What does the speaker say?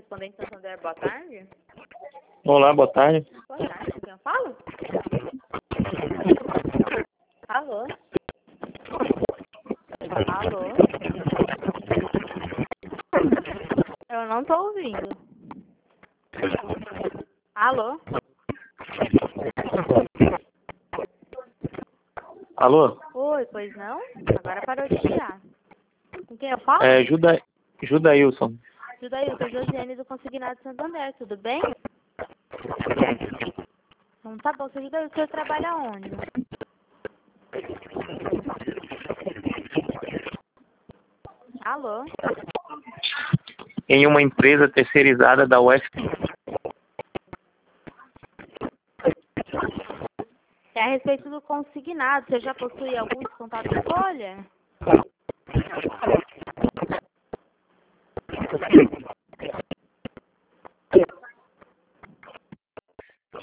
Correspondente Santander, boa tarde. Olá, boa tarde. Boa tarde, quem eu falo? Alô? Alô? Eu não tô ouvindo. Alô? Alô? Oi, pois não? Agora parou de chiar. Com quem eu falo? Judailson. Judailson, Josiane do Consignado Santander, tudo bem? Então tá bom, seu Judailson, você trabalha onde? Alô? Em uma empresa terceirizada da UF. É a respeito do consignado, você já possui algum descontado em folha?